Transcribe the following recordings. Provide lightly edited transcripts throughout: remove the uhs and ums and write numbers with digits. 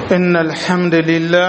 إن الحمد لله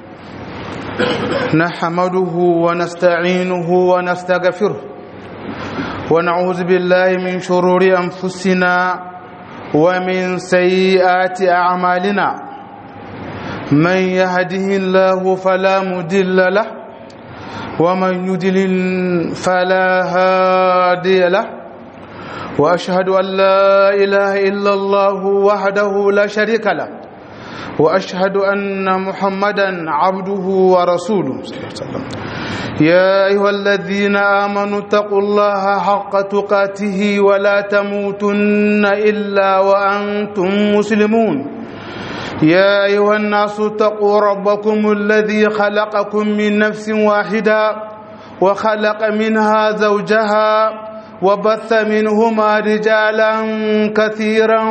نحمده ونستعينه ونستغفره ونعوذ بالله من شرور أنفسنا ومن سيئات أعمالنا من يهده الله فلا مضل له ومن يضلل فلا هادي له وأشهد أن لا إله إلا الله وحده لا شريك له وأشهد أن محمدا عبده ورسوله صلى الله عليه وسلم. يا أيها الذين آمنوا اتقوا الله حق تقاته ولا تموتن إلا وأنتم مسلمون. يا أيها الناس اتقوا ربكم الذي خلقكم من نفس واحدة وخلق منها زوجها وبث منهما رجالا كثيرا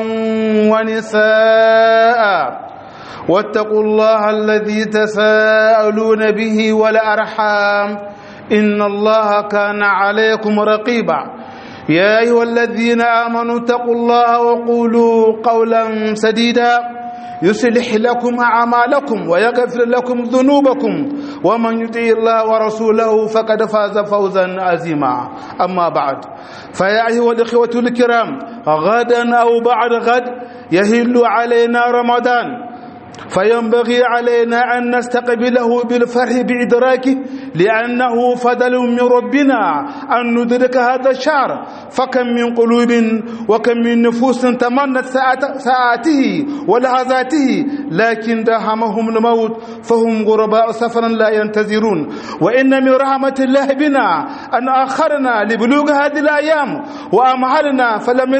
ونساء واتقوا الله الذي تساءلون به والأرحام إن الله كان عليكم رقيبا. يا أيها الذين آمنوا اتقوا الله وقولوا قولا سديدا يصلح لكم أعمالكم ويغفر لكم ذنوبكم ومن يطع الله ورسوله فقد فاز فوزا عظيما. أما بعد فيا أيها الإخوة الكرام غدا أو بعد غد يهل علينا رمضان فينبغي علينا أن نستقبله بالفرح بإدراكه لأنه فضل من ربنا أن ندرك هذا الشهر. فكم من قلوب وكم من نفوس تمنت ساعاته ولحظاته لكن داهمهم الموت فهم غرباء سفرا لا ينتظرون. وإن من رحمة الله بنا أن أخرنا لبلوغ هذه الأيام وأمهلنا فلم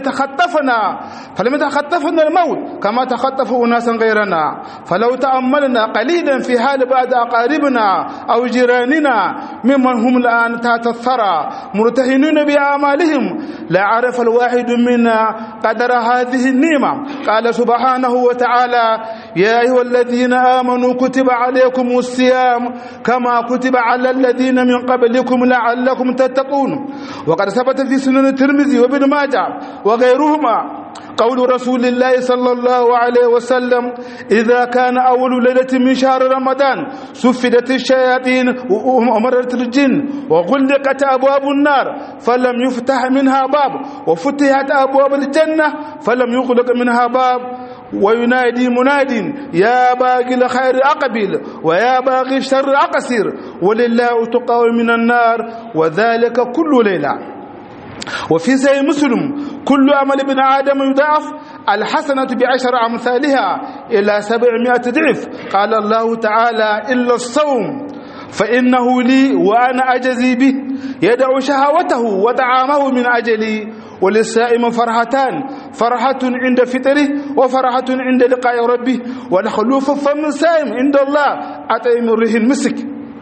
يتخطفنا الموت كما تخطف أناسا غيرنا. فلو تأملنا قليلا في حال بعض أقاربنا أو جيراننا ممن هم الآن تحت الثرى مرتهنون بأعمالهم لعرف الواحد منا قدر هذه النعمة. قال سبحانه وتعالى: يا أيها الذين آمنوا كتب عليكم الصيام كما كتب على الذين من قبلكم لعلكم تتقون. وقد ثبت في سنن الترمذي وابن ماجه وغيرهما قول رسول الله صلى الله عليه وسلم: إذا كان أول ليلة من شهر رمضان سفدت الشياطين ومرت الجن وغلقت أبواب النار فلم يفتح منها باب وفتحت أبواب الجنة فلم يغلق منها باب وينادي مناد: يا باغي الخير أقبل ويا باغي الشر أقصر ولله تقى من النار وذلك كل ليلة. وفي صحيح مسلم: كل عمل ابن آدم يضاعف الحسنة ب10 أمثالها إلى 700 ضعف. قال الله تعالى: إلا الصوم فإنه لي وأنا أجزي به يدع شهوته وطعامه من أجلي. وللصائم فرحتان: فرحة عند فطره وفرحة عند لقاء ربه. والخلوف فم الصائم عند الله أطعم الريح المسك.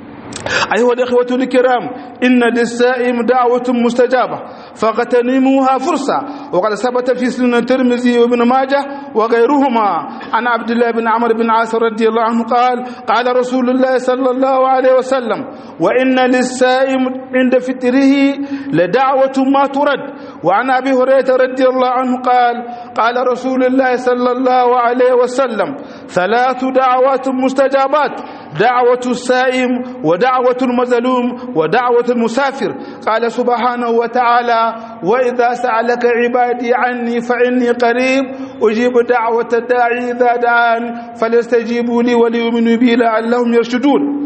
أيها الإخوة الكرام إن للصائم دعوة مستجابة فاغتنموها فرصة. وقد ثبت في سنن الترمذي وابن ماجه وغيرهما عن عبد الله بن عمرو بن عاص رضي الله عنه قال: قال رسول الله صلى الله عليه وسلم: وإن للصائم عند فطره لدعوة ما ترد. وعن أبي هريرة رضي الله عنه قال: قال رسول الله صلى الله عليه وسلم: 3 دعوات مستجابات: دعوة الصائم ودعوة المظلوم ودعوة المسافر. قال سبحانه وتعالى: وإذا سألك عبادي عني فإني قريب أجيب دعوة الداعي إذا دعان فليستجيبوا لي وليؤمنوا بي لعلهم يرشدون.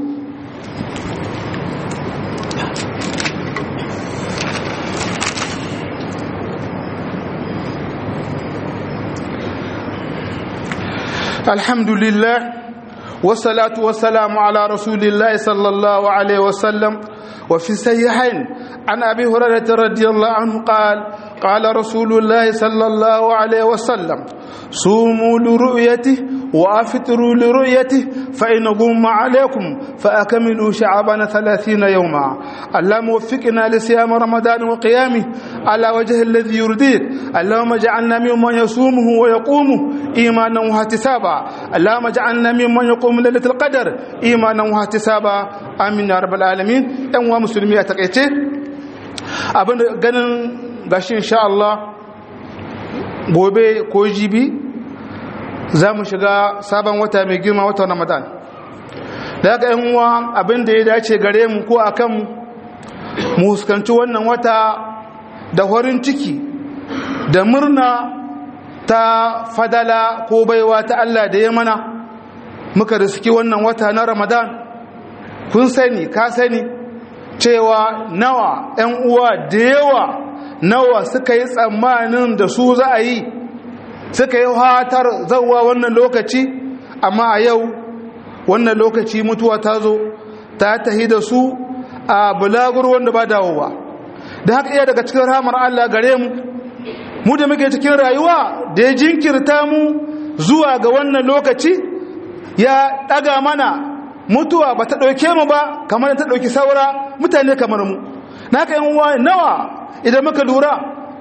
الحمد لله والصلاة والسلام على رسول الله صلى الله عليه وسلم. وفي الصحيحين عن أبي هريرة رضي الله عنه قال: قال رسول الله صلى الله عليه وسلم: صوموا لرؤيته وأفطروا لرؤيته فإن غم عليكم فأكملوا شعبان 30 يوما. اللهم وفقنا لصيام رمضان وقيامه على وجه الذي يرضيك. اللهم اجعلنا ممن يصومه ويقومه إيمانا واحتسابا. اللهم اجعلنا ممن يقوم ليلة القدر إيمانا واحتسابا. آمين يا رب العالمين. أيها المسلمين أتقيته abin ganin gashi insha Allah gobe ko jibi za mu shiga sabon wata mai girma, watan Ramadan. Da haka ‘yan uwa abin da ya dace gare mu ko a kanmu mu huskanci wannan wata da horin ciki da murna ta fadala ko baiwa ta Allah da ya mana muka riski wannan wata na Ramadan. Kun sani, ka sani cewa nawa ‘yan uwa da yawa nawa suka yi tsammanin da su za a yi, suka yi hatar zauwa wannan lokaci, amma a yau wannan lokaci mutuwa ta zo ta tahi da su a bulagur wanda ba dawowa. da haka iya daga cikin rahmar Allah gare mu da muke cikin rayuwa da ya jinkirta mu zuwa ga wannan lokaci, ya daga mana mutuwa ba ta ɗauke mu ba kamar ta ɗauki saura mutane kamar mu. Naka yan uwa nawa idan muka lura,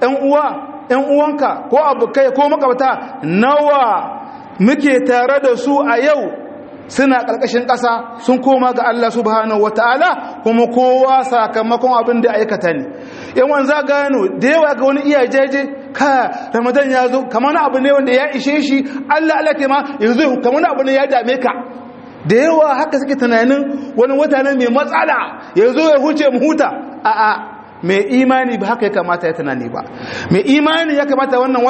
yan uwanka ko abokai ko makabta nawa muke tare da su a yau suna ƙarƙashin ƙasa sun koma ga Allah subhanahu wataala, kuma kowa sakamakon abin da aikata ne. Yan wanza gano da yawa ga wani iyajeje ka Ramadan ya zo kamar abu ne wanda ya ishe shi, Allah ke ma yanzu kamar abu ne ya dame ka. Da yawa haka suke tunanin wani wata ne mai matsala ya zo ya huce mu huta. A'a, mai imani ba haka ya kamata ya tunani ba. Mai imani ya kamata wannan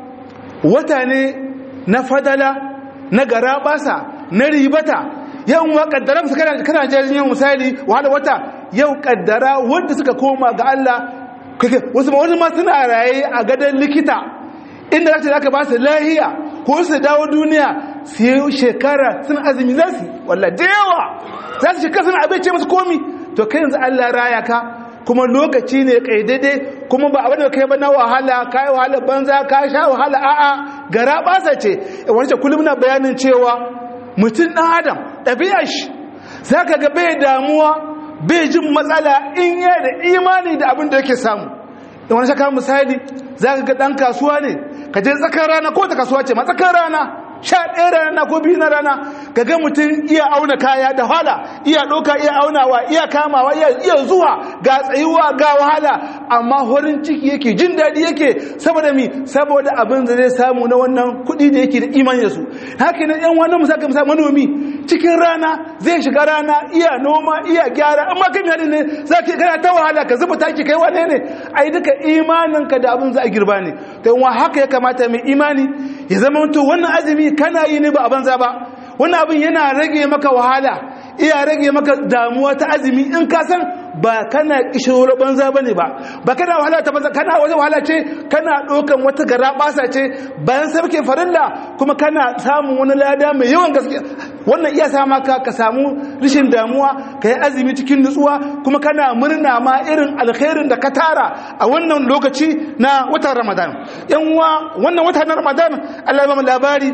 wata ne na fadala, na garabasa, na ribata. Yau wa kaddara su kana jin yau misali wahala wata yau kaddara wanda suka koma ga Allah, wasu ma suna raye a gadon likita inda zaka ba su lahiya ko su dawo duniya su yi shekara sun azumi za su wallahi da yawa za su shekara suna abinci musu komi. To kai yanzu Allah raya ka, kuma lokaci ne kaidade, kuma ba abin da kai ba na wahala, kai wahala banza, ka sha wahala, a'a gara basa ce. Wani kullum na bayanin cewa mutum dan adam ɗabi'ar shi zaka ga bai damuwa, bai jin matsala in ya da imani da abin da yake samu. Da wani shaka misali zaka ga dan kasuwa ne, ka je tsakar rana ko ta kasuwa ce ma tsakar rana 11 rana ko 2 na rana, kaga mutum iya auna kaya da wahala, iya doka, iya aunawa, iya kamawa, iya zuwa, ga tsayuwa, ga wahala, amma horin ciki yake, jin dadi yake. Saboda mi? Saboda abin da zai samu na wannan kudi da yake da imani da su. Haka ne yan wannan musaka manomi cikin rana zai shiga rana, iya noma, iya gyara, amma kai mai ne zaka kana ta wahala, ka zuba taki kai wane ne? Ai duka imaninka da abin za a girba ne. To haka ya kamata mai imani ya zama to wannan azumi kana yi ne ba a banza ba. Wannan abin yana rage maka wahala, iya rage maka damuwa ta azumi in ka san ba kana kishiro banza bane ba kana wahala ta banza, kana wata wahala ce, kana dokan wata garabasa ce bayan sarkin farilla, kuma kana samun wani lada mai yawan gaske. Wannan iya sa maka ka samu rishin damuwa, ka yi azumi cikin nutsuwa, kuma kana murna ma irin alkhairin da ka tara a wannan lokaci na watan Ramadan. Yan uwa, wannan wata na Ramadan Allah ya ba mu labari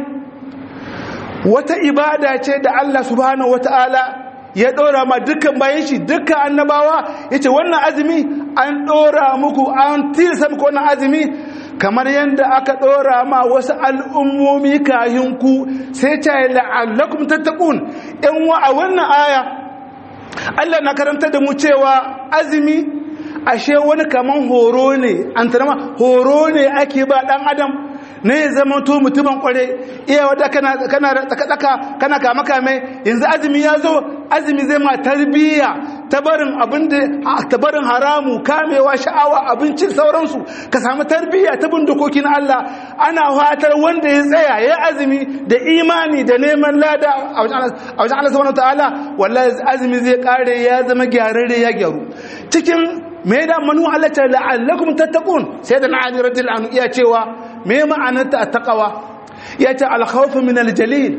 wata ibada ce da Allah subhanahu wataala ya dora ma dukkan bayan shi, dukkan annabawa. Yace wannan azumi an dora muku, an tilsa muku wannan azumi kamar yanda aka dora ma wasu al'ummomi kayin ku, sai ta la'allakum tattaqun. In wa a wannan aya Allah na karanta da mu cewa azumi ashe wani kaman horo ne, an tarama horo ne ake ba dan adam ne ya zama to mutumin kware. Iya wadda kana kama kame, yanzu azumi ya zo, azumi zai ma tarbiyya ta barin haramu, kamewa, sha'awa, abincin sauransu, ka samu tarbiyya ta bin dokokin Allah. Ana fatar wanda ya tsaya ya azumi da imani da neman lada a wajen Allah subhanahu wataala, wallahi azumi zai kare ya zama gyararre, ya gyaru. Cikin me da manu Allah ta la'allakum tattaqun, sai da Ali radiyallahu anhu iya cewa me ma'anarta at-taqwa? Yace al-khawf min al-jalil,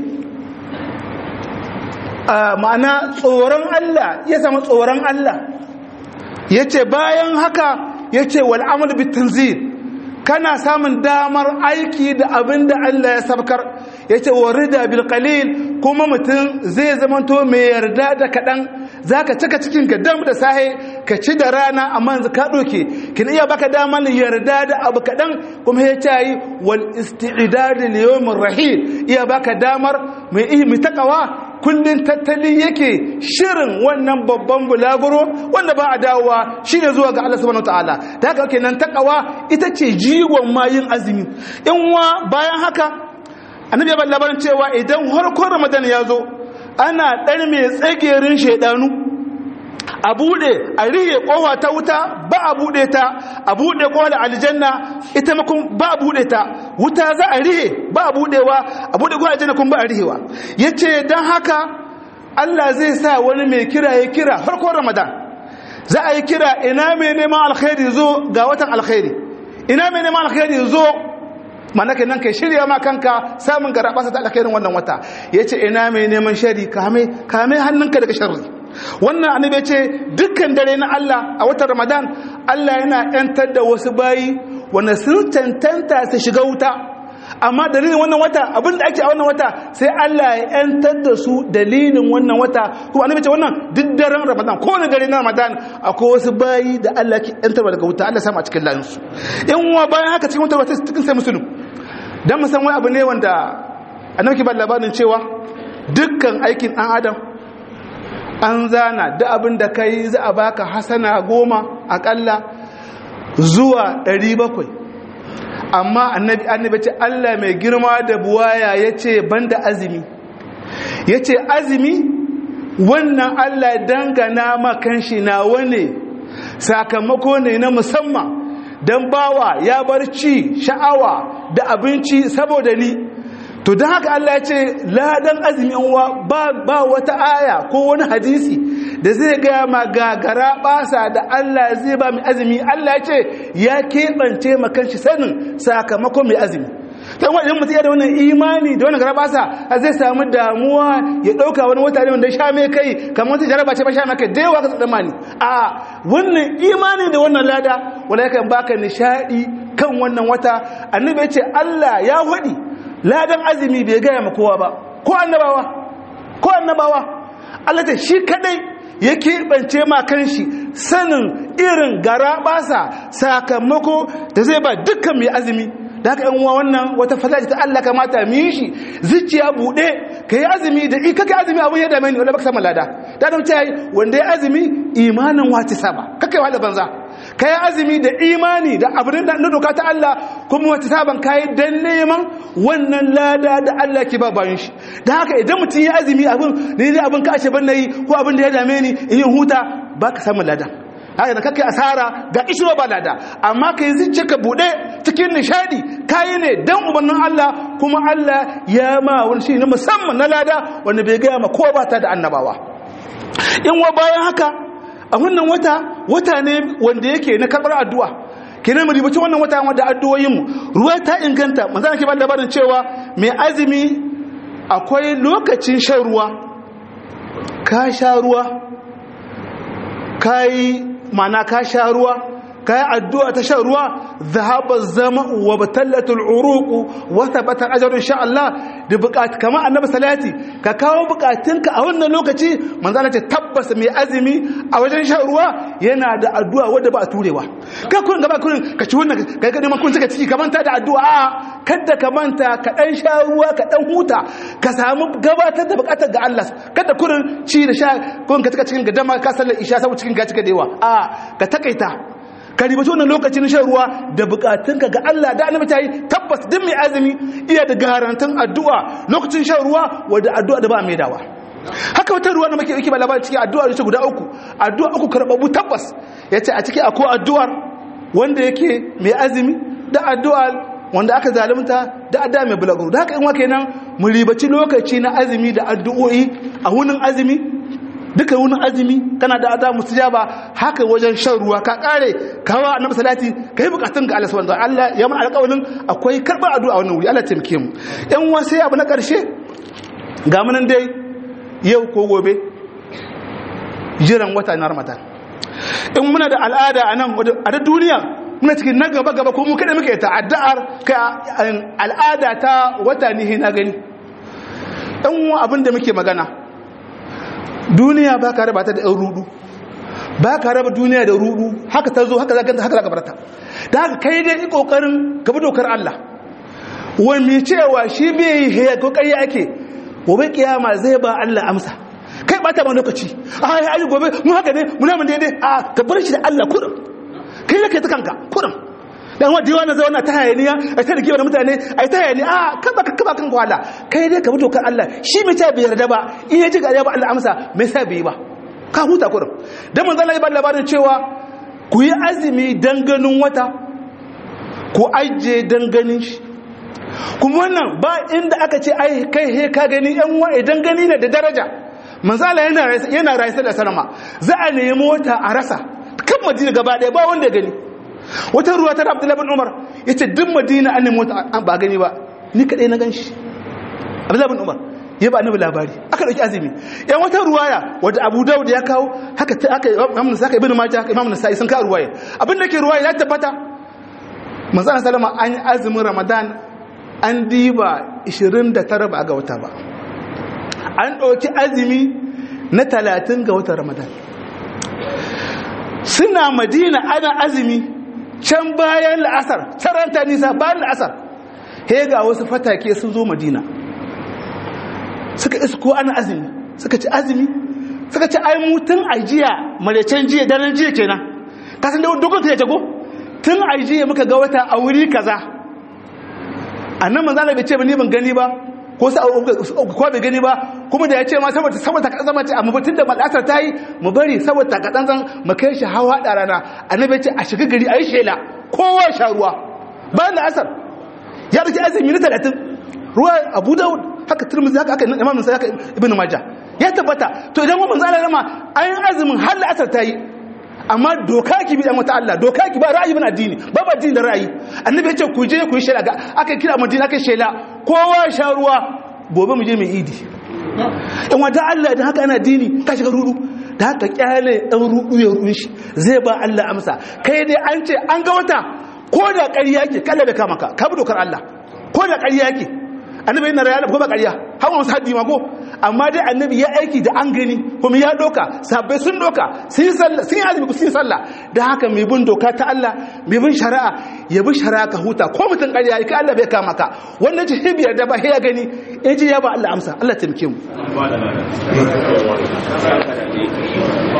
ma'ana tsoron Allah, ya samu tsoron Allah. Yace bayan haka yace wal amal bit tanzil, kana samun damar aiki da abinda Allah ya sabkar. Yace warida bil qalil, kuma mutum zai zamanto mai yarda da kadan. Zaka cika cikin ka dam da sahe, ka ci da rana, amma yanzu ka doke, kin iya baka damar yarda da abu kadan. Kuma ya ce wal isti'dad li yawmir rahil, iya baka damar mai takawa kullun tattali yake shirin wannan babban bulaguro wanda ba a dawowa shine zuwa ga Allah subhanahu wataala. Da haka kenan takawa ita ce jigon mayin azumi. In wa bayan haka annabi ya ba labarin cewa idan harkon ramadan ya zo ana ɗan mai tsagerin shaidanu a buɗe a rihe ƙofa ta wuta ba a buɗe ta a buɗe ƙofa da aljanna ita makon ba a buɗe ta wuta za a rihe ba a buɗewa a buɗe ƙofa aljanna kun ba a rihewa ya ce don haka Allah zai sa wani mai kira ya kira harkon ramadan za a yi kira ina mai neman alkhairi zo ga watan alkhairi ina mai neman alkhairi zo mana kenan kai shirya ma kanka samun garabasa ta alkhairin wannan wata yace ina mai neman shari kame hannunka daga sharri wannan annabi yace dukkan dare na Allah a watan Ramadan Allah yana yantar da wasu bayi wanda sun tantanta su shiga wuta amma dalilin wannan wata abinda ake a wannan wata sai Allah ya yantar da su dalilin wannan wata kuma annabi ce wannan duk daren Ramadan ko ne dare na Ramadan akwai wasu bayi da Allah ke yantar daga wuta Allah sama a cikin layin su in wa bayan haka cikin wata wata cikin sai musulmi dan mu san wani abu ne wanda annabi ke ba labarin cewa dukkan aikin dan adam an zana da abin da kai za a baka hasana 10 akalla zuwa 700 amma annabi ce Allah mai girma da buwaya yace banda azumi yace azumi wannan Allah dangana makan shi nawa ne sakamako ne na musamman dan bawa ya bar ci sha'awa da abinci saboda ni to dan haka Allah yace ladan azumi uwa ba wata aya ko wani hadisi da zai ga ma gagara basa da Allah zai ba mai azumi Allah yace ya kebance makan shi sanin sakamakon mai azumi dan idan mutum ya da wannan imani da wannan garabasa zai samu damuwa ya dauka wani wata ne wanda sha mai kai kamar wata jaraba ce ba sha mai kai da yawa ka tsammani a wannan imani da wannan lada wala kan baka nishadi kan wannan wata annabi yace Allah ya hudi ladan azumi bai ga ma kowa ba ko annabawa Allah ta shi kadai ya keɓance ma kanshi sanin irin garabasa sakamako da zai ba dukkan mai azumi da haka yan uwa wannan wata falaji ta Allah kamata mu yi shi zuciya bude kai azumi da kake azumi abun ya dame ni wala baka samu lada da dan tayi wanda ya azumi imanin wati saba kake wala banza kai azumi da imani da abin da doka ta Allah kuma wata saban kai dan neman wannan lada da Allah ke ba bayin shi da haka idan mutum ya azumi abin ka ashe ban nayi ko abin da ya dame ni in yi huta baka samu lada haka da kake asara ga ishiro ba lada amma kai zuciya ka bude cikin nishadi kai ne dan ubannin Allah kuma Allah ya ma wani shi na musamman na lada wanda bai ga ma ko ba ta da annabawa in wa bayan haka a wannan wata ne wanda yake na karbar addu'a kenan mu ribaci wannan wata wanda addu'o'in mu ruwa ta inganta manzo nake ba labarin cewa mai azumi akwai lokacin shan ruwa ka sha ruwa ka sha ruwa kai addu'a ta shan ruwa zahaba zama wa batallatul uruq wa thabata ajrun insha Allah da buƙatu kamar annabi salati ka kawo buƙatunka a wannan lokaci manzo Allah ce tabbas mai azumi a wajen shan ruwa yana da addu'a wanda ba a turewa ka kun gaba kun ka ci wannan kai ka neman kun suka ciki ka manta da addu'a kada ka manta ka dan sha ruwa ka dan huta ka samu gabatar da buƙatar ga Allah kada kurin ci da sha kun ka cika cikin gadama ka sallar isha saboda cikin ga cika da yawa ka takaita ka ribaci wannan lokacin shan ruwa da bukatunka ga Allah da annabi ta yi tabbas duk mai azumi iya da garantin addu'a lokacin shan ruwa wanda addu'a da ba mai dawa haka wata ruwa da muke yake ba labarin cikin addu'a da guda uku karbabu tabbas yace a ciki akwai addu'ar wanda yake mai azumi da addu'a wanda aka zalunta da addu'a mai bulaguro da haka in wake nan mu ribaci lokaci na azumi da addu'o'i a wunin azumi duka wani azumi kana da adamu sujaba haka wajen shan ruwa ka kare kawa annabi salati kai bukatun ga Allah subhanahu wa ta'ala Allah ya mana alƙawarin akwai karbar addu'a wannan wuri Allah taimake mu ɗan uwa sai abu na ƙarshe ga mun dai yau ko gobe jiran wata na Ramadan in muna da al'ada anan a da duniya muna cikin na gaba ko mu kada muke ta addu'ar ka al'ada ta wata ne na gani ɗan uwa abin da muke magana duniya ba ka raba ta da ɗan rudu ba ka raba duniya da rudu haka ta zo haka za ka barta da haka kai dai yi ƙoƙarin gaba dokar Allah wani cewa shi bai yi ko ƙarya ake gobe kiyama zai ba Allah amsa kai ba ta ma lokaci ai gobe mu haka ne muna mun daidai ka bar shi da Allah kurum kai da kai ta kanka kurum dan wanda yawa na zauna ta hayaniya a ta rigewa da mutane a ta hayaniya a kaba kan kwala kai dai ka bi dokar Allah shi mai ta bai yarda ba in ya ji ga ba Allah amsa mai sa bai ba ka huta kurum dan manzo Allah ya ba labarin cewa ku yi azumi dan ganin wata ku aje dan ganin shi kuma wannan ba inda aka ce ai kai he ka gani yan wa idan gani ne da daraja manzo Allah yana raisa da sarama za a nemi wata a rasa kan Madina gaba daya ba wanda gani wata ruwa ta Abdullahi bin Umar yace duk Madina an nemi wata ba gani ba ni kadai na ganshi Abdullahi bin Umar ya ba annabi labari aka dauki azumi yan wata ruwaya wanda Abu Dawud ya kawo haka Imam Nasa'i ibn Majah Imam Nasa'i sun ka ruwaya abin da ke ruwaya ya tabbata manzo Allah sallama an yi azumin Ramadan an diba 29 ba ga wata ba an dauki azumi na 30 ga watan Ramadan suna Madina ana azumi can bayan la'asar taranta nisa bayan la'asar he ga wasu fatake sun zo Madina suka isko ana azumi suka ci azumi suka ci ai mutun ajiya malecen jiya daren jiya kenan kasan da dogon ta yace go tun ajiya muka ga wata a wuri kaza annan manzo Allah bai ce ba ni ban gani ba ko sai ko bai gani ba kuma da yace ma saboda ka zama ce amma mutun da malasar tayi mu bari saboda ka dan mu kai shi hawa da rana annabi ce a shiga gari ayi shela kowa sha ruwa bayan asar ya rike azumi na 30 ruwa Abu Dawud haka Tirmidhi haka Imam Nasa'i haka Ibn Majah ya tabbata to idan mun manzo Allah ma ayin azumin har asar tayi amma doka ki bi dan wata Allah doka ki ba ra'ayi bin addini ba addini da ra'ayi annabi ya ce ku je ku yi shela aka kira Madina aka shela kowa sha ruwa gobe mu je mu idi in wata Allah idan haka ana addini ka shiga rudu da haka kyale dan rudu ya rudun shi zai ba Allah amsa kai dai an ce an ga wata ko da ƙarya yake kalla da ka maka ka bi dokar Allah ko da ƙarya yake annabi yana rayuwa ko ba ƙarya hawa wasu haddi ma ko amma dai annabi ya aiki da an gani kuma ya doka sabbai sun doka sun yi sallah sun yi azumi sun yi sallah da haka mai bin doka ta Allah mai bin shari'a ya bi shari'a ka huta ko mutum ƙarya yake Allah bai kama ka wannan ji hibiyar da ba ya gani ya ji ya ba Allah amsa Allah taimake mu